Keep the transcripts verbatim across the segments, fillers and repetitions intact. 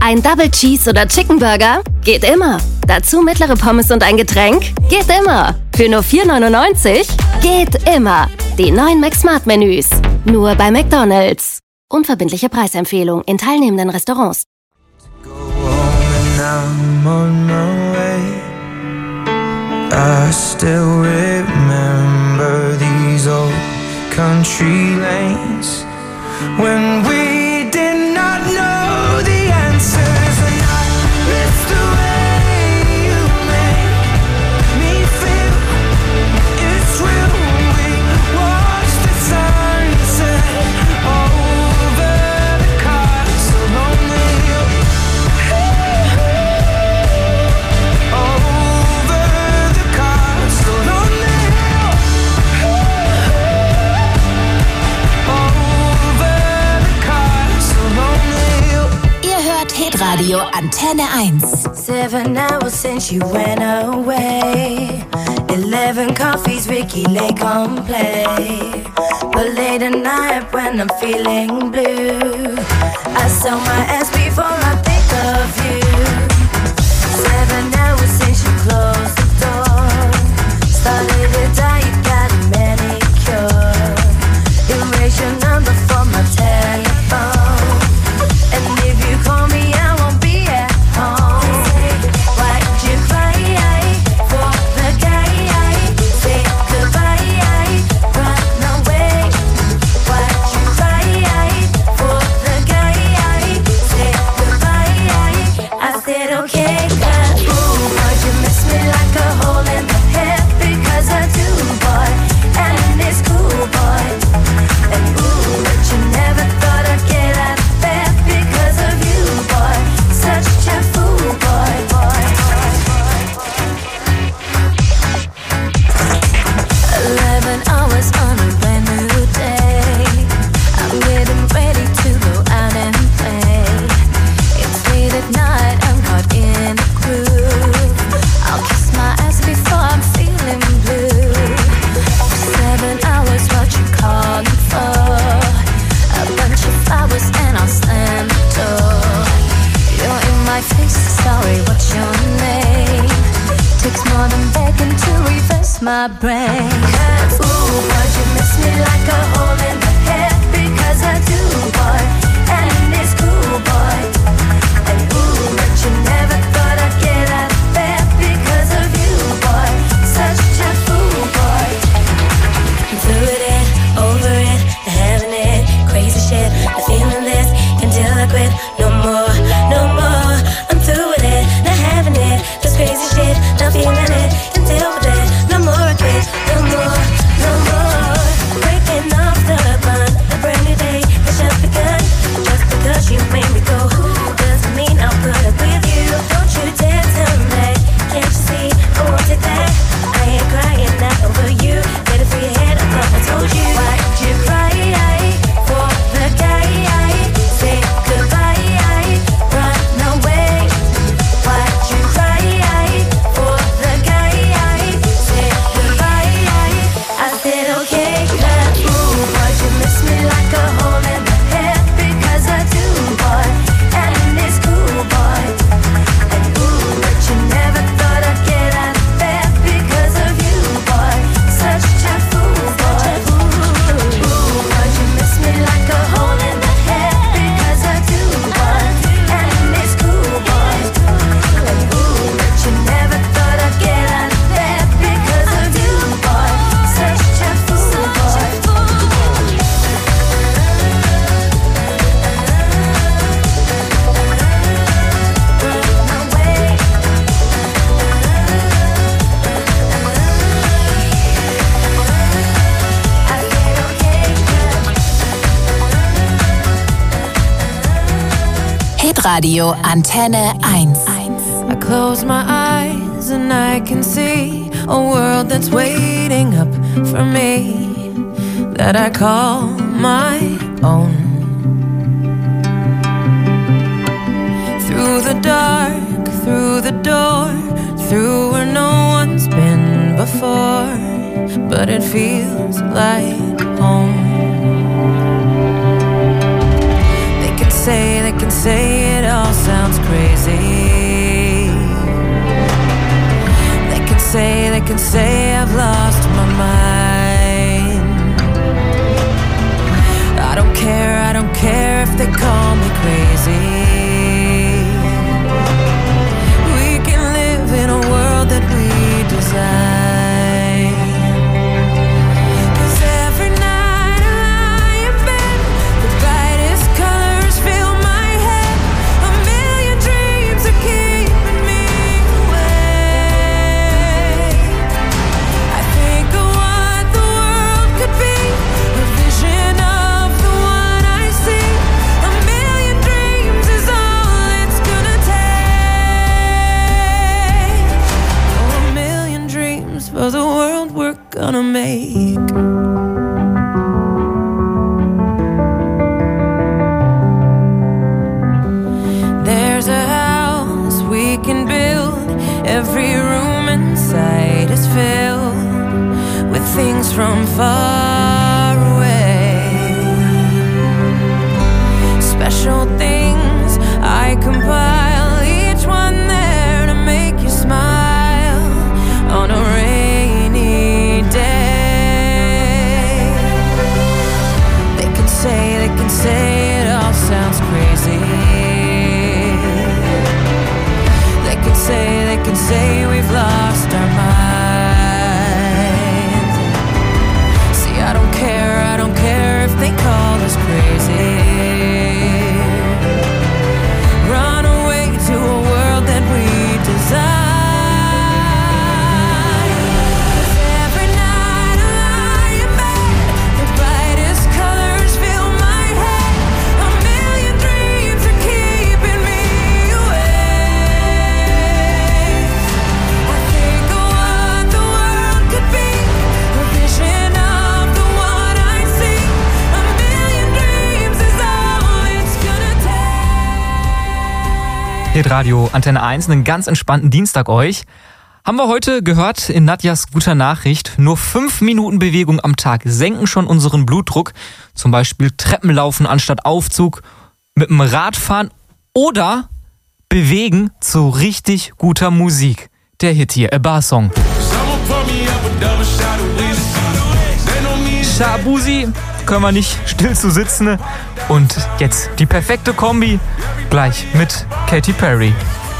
Ein Double Cheese oder Chicken Burger? Geht immer. Dazu mittlere Pommes und ein Getränk? Geht immer. Für nur vier neunundneunzig? Geht immer. Die neuen McSmart-Menüs. Nur bei McDonald's. Unverbindliche Preisempfehlung in teilnehmenden Restaurants. I still remember these old country lanes when we did not know the answers, and I miss the way you make me feel. It's real. We watch the sunset over the castle on the hill. Over the castle on the hill. Over the castle on the hill. Ihr hört Hitradio Antenne eins. Seven hours since you went away. Eleven coffees, Ricky Lake on play. But late at night when I'm feeling blue, I sell my ass before I think of you. Seven hours since you closed the door. Started to die, you got a manicure. Erase your number from my telephone. And if you call me, I won't be at home. Why'd you cry for the guy? Say goodbye, run away. Why'd you cry for the guy? Say goodbye. I said okay, cause ooh, boy, you miss me like a hole in the head. Because I do, boy, and it's cool, boy. And ooh, but you never thought I'd get out of bed because of you, boy. Such a fool, boy, boy. Eleven hours on a brand new day. I'm getting ready to go out and play. It's late at night, I'm caught in a groove. I'll kiss my ass before I'm feeling blue. Seven hours, what you calling for? A bunch of flowers and I'll slam the door. You're in my face, sorry, what's your name? Takes more than begging to reverse my brain. Cause ooh, but you miss me like a hole in the head. Because I do, boy, and it's cool, boy. And ooh, but you never thought I'd get out of bed because of you, boy. Such a fool, boy. I'm through with it, over it, not having it. Crazy shit, not feeling this until I quit. No more, no more. I'm through with it, not having it. This crazy shit, not feeling it until we're dead. No more, I quit. No more, no more. Breaking off the bond, a brand new day has just begun. Just because you made me go, doesn't mean I'll put up with you. Don't you dare tell me, can't you see I wanted that? I ain't crying not over you. Get it through your head, I thought I told you. Why'd you cry for the guy? Say goodbye, run away. Why'd you cry for the guy? Say goodbye. I said okay, cause ooh, boy, you miss me like a hole in the head. Because I do, boy, and it's cool, boy. And ooh, but you never thought I'd get out of bed because of you, boy. Such a fool, boy. Ooh, boy, you miss me like a hole in the head. Because I do, boy, and it's cool, boy. And ooh, but you never thought I'd get out of bed because of you, boy. Such a fool, boy. Run away. I said okay, Hitradio Antenne eins. I close my eyes and I can see a world that's waiting up for me, that I call my own. Through the dark, through the door, through where no one's been before, but it feels like home. They can say, they can say it all sounds crazy. say I've lost my mind. I don't care, I don't care if they call me crazy. We can live in a world that we design. For the world we're gonna make. There's a house we can build. Every room inside is filled with things from far away. Special things I compile, each one there to make you smile on a rainy day. They can say, they can say it all sounds crazy. They can say, they can say we've lost our minds. See, I don't care, I don't care if they call us crazy. Run away to a world that we desire. Radio Antenne eins, einen ganz entspannten Dienstag euch. Haben wir heute gehört in Nadjas guter Nachricht, nur fünf Minuten Bewegung am Tag senken schon unseren Blutdruck. Zum Beispiel Treppenlaufen anstatt Aufzug, mit dem Radfahren oder bewegen zu richtig guter Musik. Der Hit hier, A Bar Song. Shabuzi, können wir nicht still zu sitzen. Und jetzt die perfekte Kombi, gleich mit Katy Perry.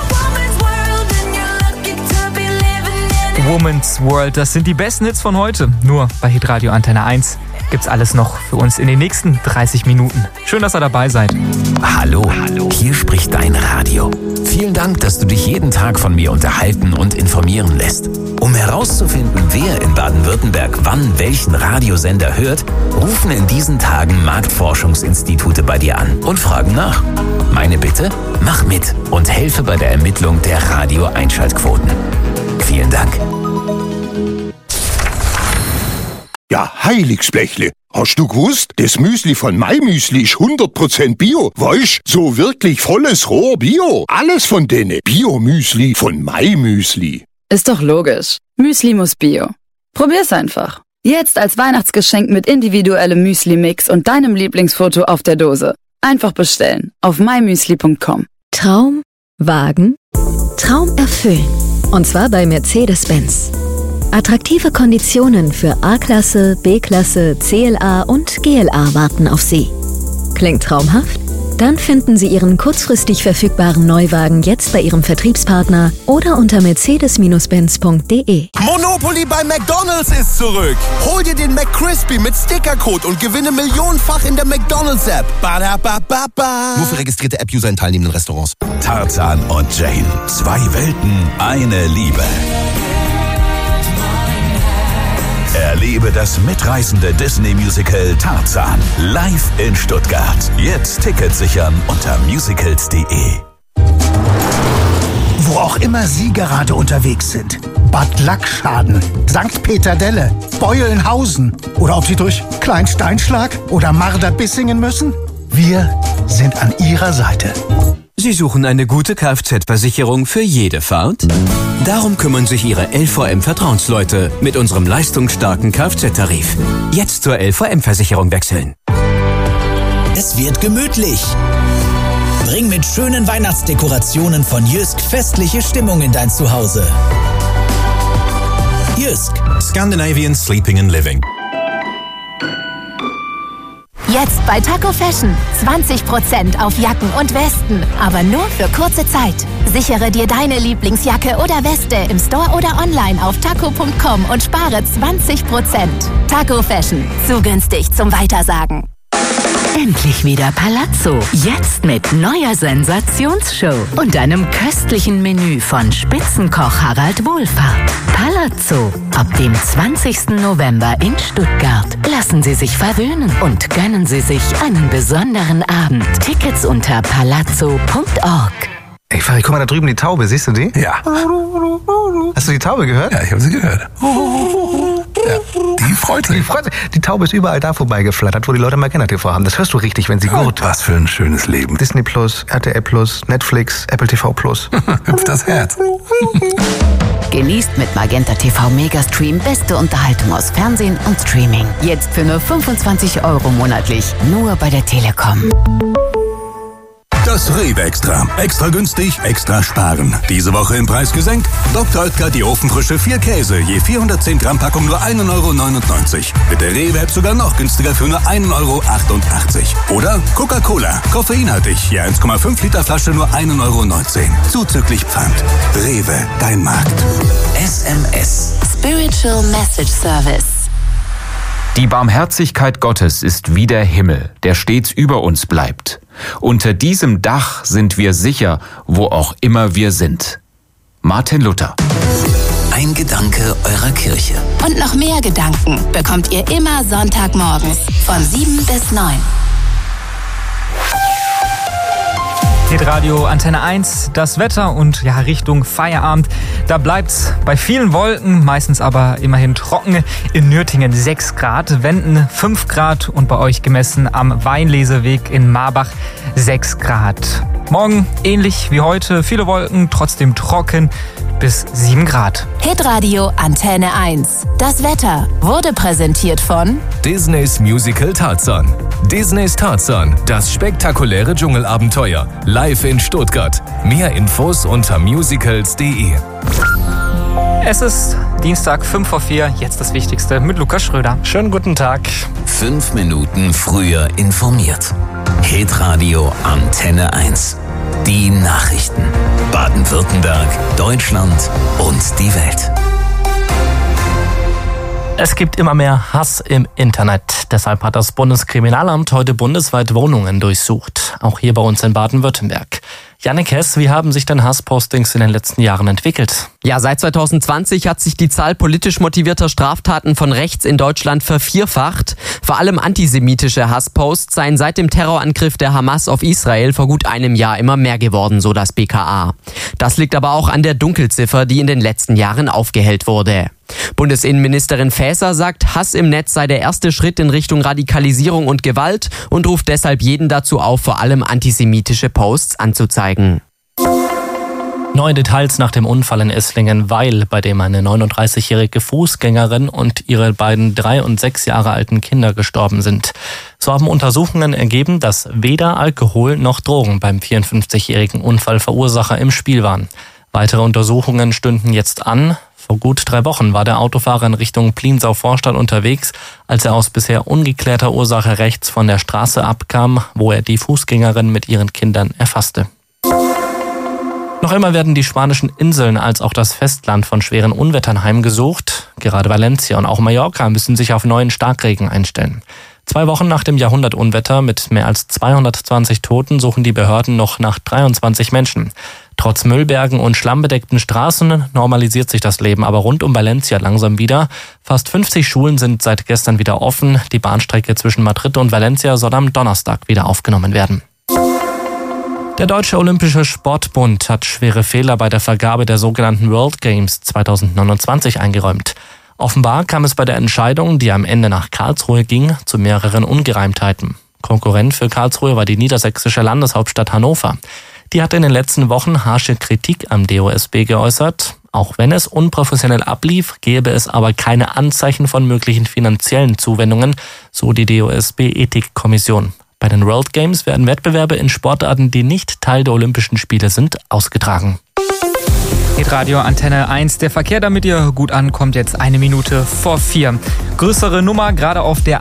Woman's World, das sind die besten Hits von heute. Nur bei Hitradio Antenne eins gibt's alles noch für uns in den nächsten dreißig Minuten. Schön, dass ihr dabei seid. Hallo, Hallo. Hier spricht dein Radio. Vielen Dank, dass du dich jeden Tag von mir unterhalten und informieren lässt. Um herauszufinden, wer in Baden-Württemberg wann welchen Radiosender hört, rufen in diesen Tagen Marktforschungsinstitute bei dir an und fragen nach. Meine Bitte, mach mit und helfe bei der Ermittlung der Radio-Einschaltquoten. Vielen Dank. Ja, Heiligsblechle. Hast du gewusst, das Müsli von MyMüsli ist hundert Prozent Bio? Weißt, so wirklich volles Rohr Bio. Alles von denen. Bio-Müsli von MyMüsli. Ist doch logisch. Müsli muss Bio. Probier's einfach. Jetzt als Weihnachtsgeschenk mit individuellem Müsli-Mix und deinem Lieblingsfoto auf der Dose. Einfach bestellen auf my müsli punkt com. Traum wagen, Traum erfüllen. Und zwar bei Mercedes-Benz. Attraktive Konditionen für A-Klasse, B-Klasse, C L A und G L A warten auf Sie. Klingt traumhaft? Dann finden Sie Ihren kurzfristig verfügbaren Neuwagen jetzt bei Ihrem Vertriebspartner oder unter mercedes benz punkt de. Monopoly bei McDonald's ist zurück. Hol dir den McCrispy mit Stickercode und gewinne millionenfach in der McDonald's-App. Badabababa. Nur für registrierte App-User in teilnehmenden Restaurants. Tarzan und Jane. Zwei Welten, eine Liebe. Erlebe das mitreißende Disney-Musical Tarzan live in Stuttgart. Jetzt Tickets sichern unter musicals punkt de. Wo auch immer Sie gerade unterwegs sind. Bad Lackschaden, Sankt Peter-Delle, Beulenhausen oder ob Sie durch Kleinsteinschlag oder Marder-Bissingen müssen. Wir sind an Ihrer Seite. Sie suchen eine gute Kfz-Versicherung für jede Fahrt? Darum kümmern sich Ihre L V M-Vertrauensleute mit unserem leistungsstarken Kfz-Tarif. Jetzt zur L V M-Versicherung wechseln. Es wird gemütlich. Bring mit schönen Weihnachtsdekorationen von Jysk festliche Stimmung in dein Zuhause. Jysk, Scandinavian Sleeping and Living. Jetzt bei Taco Fashion. zwanzig Prozent auf Jacken und Westen. Aber nur für kurze Zeit. Sichere dir deine Lieblingsjacke oder Weste im Store oder online auf taco punkt com und spare zwanzig Prozent. Taco Fashion. Zu günstig zum Weitersagen. Endlich wieder Palazzo. Jetzt mit neuer Sensationsshow und einem köstlichen Menü von Spitzenkoch Harald Wohlfahrt. Palazzo. Ab dem zwanzigsten November in Stuttgart. Lassen Sie sich verwöhnen und gönnen Sie sich einen besonderen Abend. Tickets unter palazzo punkt org. Ey, Fari, guck mal da drüben die Taube, siehst du die? Ja. Hast du die Taube gehört? Ja, ich habe sie gehört. Ja, die freut sich. Die freut sich. Die Taube ist überall da vorbeigeflattert, wo die Leute Magenta T V haben. Das hörst du richtig, wenn sie oh, gut. Was für ein schönes Leben. Disney Plus, R T L Plus, Netflix, Apple T V Plus. Hüpft das Herz. Genießt mit Magenta T V Megastream beste Unterhaltung aus Fernsehen und Streaming. Jetzt für nur fünfundzwanzig Euro monatlich. Nur bei der Telekom. Das Rewe Extra. Extra günstig, extra sparen. Diese Woche im Preis gesenkt. Doktor Oetker die ofenfrische vier Käse. Je vierhundertzehn Gramm Packung nur ein Euro neunundneunzig. Mit der Rewe-App sogar noch günstiger für nur ein Euro achtundachtzig. Oder Coca-Cola. Koffeinhaltig. Je eins Komma fünf Liter Flasche nur ein Euro neunzehn. Zuzüglich Pfand. Rewe, dein Markt. S M S. Spiritual Message Service. Die Barmherzigkeit Gottes ist wie der Himmel, der stets über uns bleibt. Unter diesem Dach sind wir sicher, wo auch immer wir sind. Martin Luther. Ein Gedanke eurer Kirche. Und noch mehr Gedanken bekommt ihr immer Sonntagmorgens von sieben bis neun. Hitradio Antenne eins, das Wetter und ja, Richtung Feierabend. Da bleibt's bei vielen Wolken, meistens aber immerhin trocken. In Nürtingen sechs Grad, Wenden fünf Grad und bei euch gemessen am Weinleseweg in Marbach sechs Grad. Morgen ähnlich wie heute, viele Wolken, trotzdem trocken bis sieben Grad. Hitradio Antenne eins. Das Wetter wurde präsentiert von Disneys Musical Tarzan. Disneys Tarzan, das spektakuläre Dschungelabenteuer. Live in Stuttgart. Mehr Infos unter musicals punkt de. Es ist Dienstag, fünf vor vier, jetzt das Wichtigste mit Lukas Schröder. Schönen guten Tag. Fünf Minuten früher informiert. Hitradio Antenne eins. Die Nachrichten. Baden-Württemberg, Deutschland und die Welt. Es gibt immer mehr Hass im Internet. Deshalb hat das Bundeskriminalamt heute bundesweit Wohnungen durchsucht. Auch hier bei uns in Baden-Württemberg. Jannik Hess, wie haben sich denn Hasspostings in den letzten Jahren entwickelt? Ja, seit zwanzig zwanzig hat sich die Zahl politisch motivierter Straftaten von rechts in Deutschland vervierfacht. Vor allem antisemitische Hassposts seien seit dem Terrorangriff der Hamas auf Israel vor gut einem Jahr immer mehr geworden, so das B K A. Das liegt aber auch an der Dunkelziffer, die in den letzten Jahren aufgehellt wurde. Bundesinnenministerin Faeser sagt, Hass im Netz sei der erste Schritt in Richtung Radikalisierung und Gewalt und ruft deshalb jeden dazu auf, vor allem antisemitische Posts anzuzeigen. Neue Details nach dem Unfall in Esslingen-Weil, bei dem eine neununddreißigjährige Fußgängerin und ihre beiden drei und sechs Jahre alten Kinder gestorben sind. So haben Untersuchungen ergeben, dass weder Alkohol noch Drogen beim vierundfünfzigjährigen Unfallverursacher im Spiel waren. Weitere Untersuchungen stünden jetzt an. Vor gut drei Wochen war der Autofahrer in Richtung Pliensau-Vorstadt unterwegs, als er aus bisher ungeklärter Ursache rechts von der Straße abkam, wo er die Fußgängerin mit ihren Kindern erfasste. Noch immer werden die spanischen Inseln als auch das Festland von schweren Unwettern heimgesucht. Gerade Valencia und auch Mallorca müssen sich auf neuen Starkregen einstellen. Zwei Wochen nach dem Jahrhundertunwetter mit mehr als zweihundertzwanzig Toten suchen die Behörden noch nach dreiundzwanzig Menschen. Trotz Müllbergen und schlammbedeckten Straßen normalisiert sich das Leben aber rund um Valencia langsam wieder. Fast fünfzig Schulen sind seit gestern wieder offen. Die Bahnstrecke zwischen Madrid und Valencia soll am Donnerstag wieder aufgenommen werden. Der Deutsche Olympische Sportbund hat schwere Fehler bei der Vergabe der sogenannten World Games zwanzig neunundzwanzig eingeräumt. Offenbar kam es bei der Entscheidung, die am Ende nach Karlsruhe ging, zu mehreren Ungereimtheiten. Konkurrent für Karlsruhe war die niedersächsische Landeshauptstadt Hannover. Die hatte in den letzten Wochen harsche Kritik am D O S B geäußert. Auch wenn es unprofessionell ablief, gäbe es aber keine Anzeichen von möglichen finanziellen Zuwendungen, so die D O S B-Ethikkommission. Bei den World Games werden Wettbewerbe in Sportarten, die nicht Teil der Olympischen Spiele sind, ausgetragen. Hitradio Antenne eins. Der Verkehr, damit ihr gut ankommt, jetzt eine Minute vor vier. Größere Nummer, gerade auf der